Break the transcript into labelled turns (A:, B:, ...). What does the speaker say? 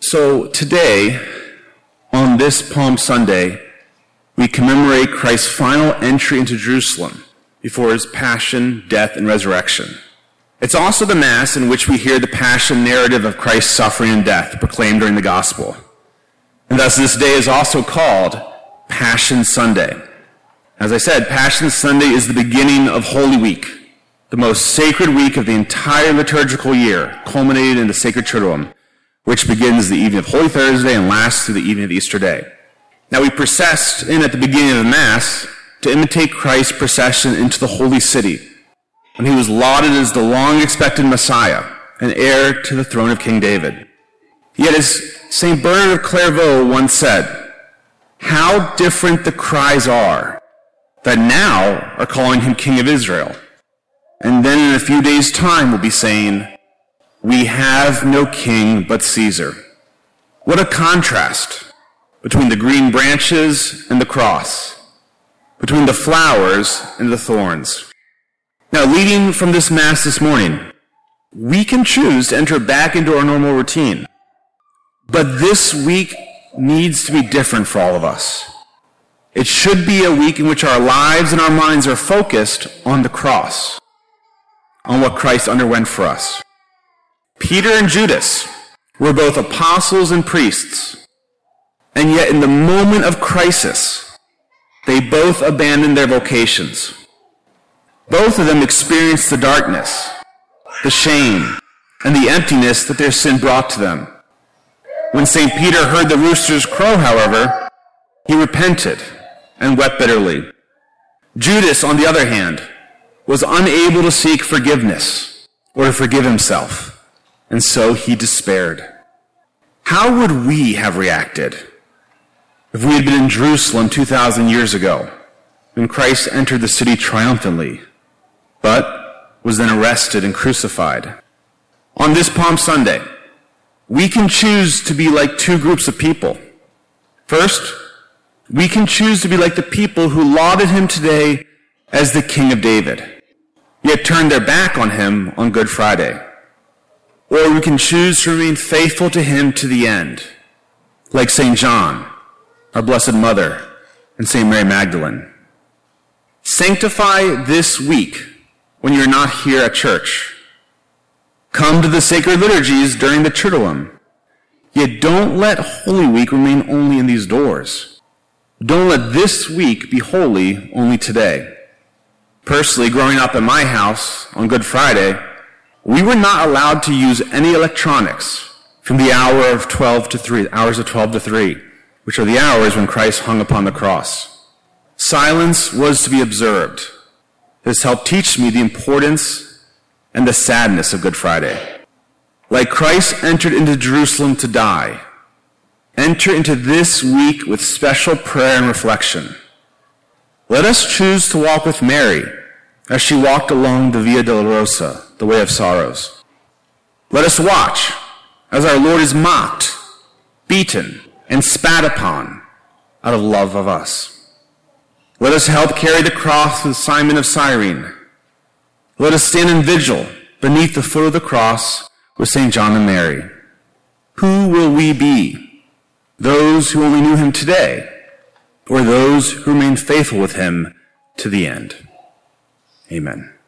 A: So today, on this Palm Sunday, we commemorate Christ's final entry into Jerusalem before his passion, death, and resurrection. It's also the Mass in which we hear the passion narrative of Christ's suffering and death proclaimed during the Gospel. And thus this day is also called Passion Sunday. As I said, Passion Sunday is the beginning of Holy Week, the most sacred week of the entire liturgical year, culminated in the Sacred Triduum, which begins the evening of Holy Thursday and lasts through the evening of Easter Day. Now we process in at the beginning of the Mass to imitate Christ's procession into the Holy City, when he was lauded as the long-expected Messiah and heir to the throne of King David. Yet as St. Bernard of Clairvaux once said, how different the cries are that now are calling him King of Israel, and then in a few days' time will be saying, we have no king but Caesar. What a contrast between the green branches and the cross, between the flowers and the thorns. Now, leading from this Mass this morning, we can choose to enter back into our normal routine. But this week needs to be different for all of us. It should be a week in which our lives and our minds are focused on the cross, on what Christ underwent for us. Peter and Judas were both apostles and priests, and yet in the moment of crisis, they both abandoned their vocations. Both of them experienced the darkness, the shame, and the emptiness that their sin brought to them. When St. Peter heard the roosters crow, however, he repented and wept bitterly. Judas, on the other hand, was unable to seek forgiveness or to forgive himself, and so he despaired. How would we have reacted if we had been in Jerusalem 2,000 years ago when Christ entered the city triumphantly, but was then arrested and crucified? On this Palm Sunday, we can choose to be like two groups of people. First, we can choose to be like the people who lauded him today as the King of David, yet turned their back on him on Good Friday. Or we can choose to remain faithful to him to the end, like St. John, our Blessed Mother, and St. Mary Magdalene. Sanctify this week when you're not here at church. Come to the sacred liturgies during the Triduum. Yet don't let Holy Week remain only in these doors. Don't let this week be holy only today. Personally, growing up in my house on Good Friday, we were not allowed to use any electronics from the hours of 12 to 3, which are the hours when Christ hung upon the cross. Silence was to be observed. This helped teach me the importance and the sadness of Good Friday. Like Christ entered into Jerusalem to die, enter into this week with special prayer and reflection. Let us choose to walk with Mary as she walked along the Via Dolorosa, the way of sorrows. Let us watch as our Lord is mocked, beaten, and spat upon out of love of us. Let us help carry the cross with Simon of Cyrene. Let us stand in vigil beneath the foot of the cross with St. John and Mary. Who will we be? Those who only knew him today, or those who remain faithful with him to the end? Amen.